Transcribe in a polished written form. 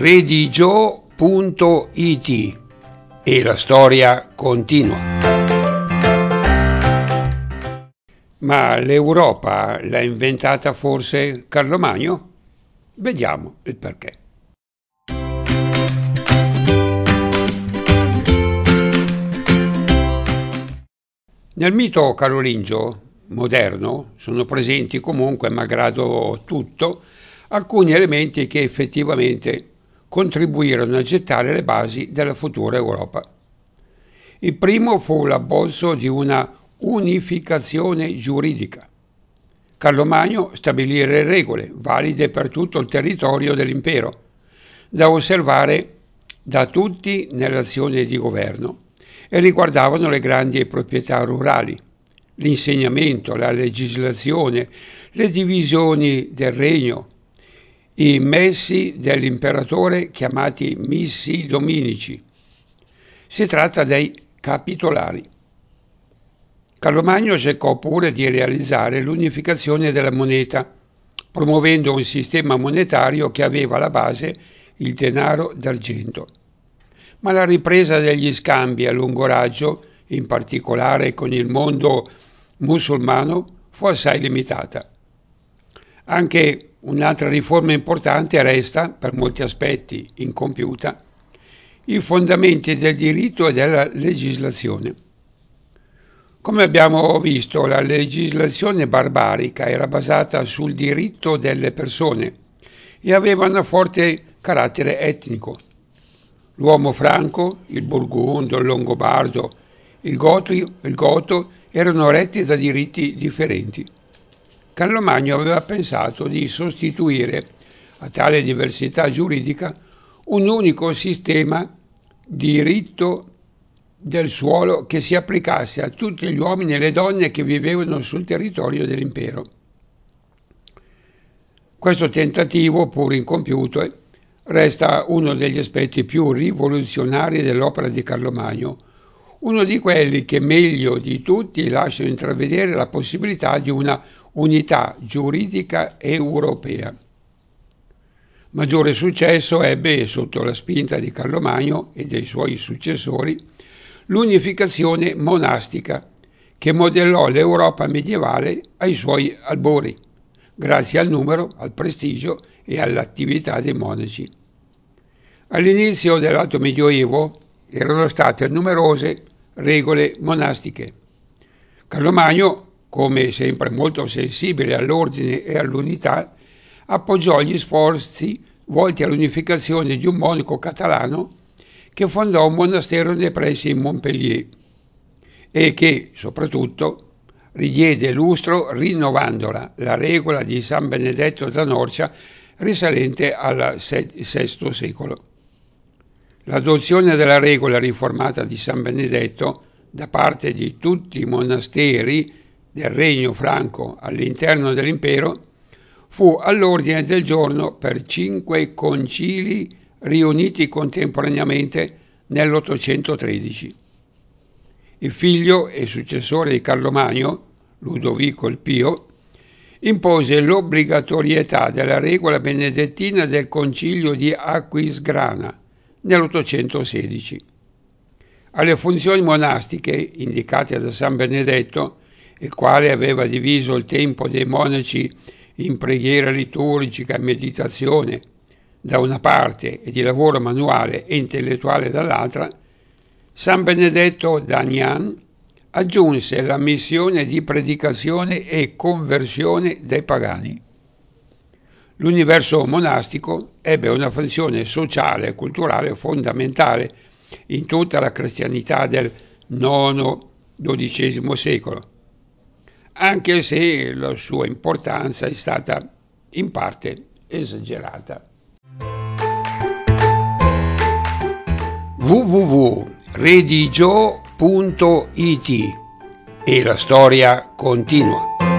redigio.it e la storia continua. Ma l'Europa l'ha inventata forse Carlo Magno? Vediamo il perché. Nel mito carolingio moderno sono presenti comunque, malgrado tutto, alcuni elementi che effettivamente contribuirono a gettare le basi della futura Europa. Il primo fu l'abbozzo di una unificazione giuridica. Carlo Magno stabilì le regole valide per tutto il territorio dell'impero, da osservare da tutti nell'azione di governo, e riguardavano le grandi proprietà rurali, l'insegnamento, la legislazione, le divisioni del regno, i messi dell'imperatore chiamati missi dominici. Si tratta dei capitolari. Carlo Magno cercò pure di realizzare l'unificazione della moneta, promuovendo un sistema monetario che aveva alla base il denaro d'argento. Ma la ripresa degli scambi a lungo raggio, in particolare con il mondo musulmano, fu assai limitata. Anche un'altra riforma importante resta, per molti aspetti, incompiuta: i fondamenti del diritto e della legislazione. Come abbiamo visto, la legislazione barbarica era basata sul diritto delle persone e aveva un forte carattere etnico. L'uomo franco, il burgundo, il longobardo, il goto erano retti da diritti differenti. Carlo Magno aveva pensato di sostituire a tale diversità giuridica un unico sistema di diritto del suolo che si applicasse a tutti gli uomini e le donne che vivevano sul territorio dell'impero. Questo tentativo, pur incompiuto, resta uno degli aspetti più rivoluzionari dell'opera di Carlo Magno, uno di quelli che meglio di tutti lasciano intravedere la possibilità di una unità giuridica europea. Maggiore successo ebbe, sotto la spinta di Carlo Magno e dei suoi successori, l'unificazione monastica, che modellò l'Europa medievale ai suoi albori, grazie al numero, al prestigio e all'attività dei monaci. All'inizio dell'Alto Medioevo erano state numerose regole monastiche. Carlo Magno, come sempre molto sensibile all'ordine e all'unità, appoggiò gli sforzi volti all'unificazione di un monaco catalano che fondò un monastero nei pressi di Montpellier e che, soprattutto, ridiede lustro rinnovandola, la regola di San Benedetto da Norcia, risalente al VI secolo. L'adozione della regola riformata di San Benedetto da parte di tutti i monasteri del Regno Franco all'interno dell'impero fu all'ordine del giorno per 5 concili riuniti contemporaneamente nell'813. Il figlio e successore di Carlo Magno, Ludovico il Pio, impose l'obbligatorietà della regola benedettina del concilio di Aquisgrana nell'816. Alle funzioni monastiche indicate da San Benedetto, il quale aveva diviso il tempo dei monaci in preghiera liturgica e meditazione da una parte e di lavoro manuale e intellettuale dall'altra, San Benedetto d'Agnan aggiunse la missione di predicazione e conversione dei pagani. L'universo monastico ebbe una funzione sociale e culturale fondamentale in tutta la cristianità del IX-XII secolo, anche se la sua importanza è stata in parte esagerata. www.redigio.it e la storia continua.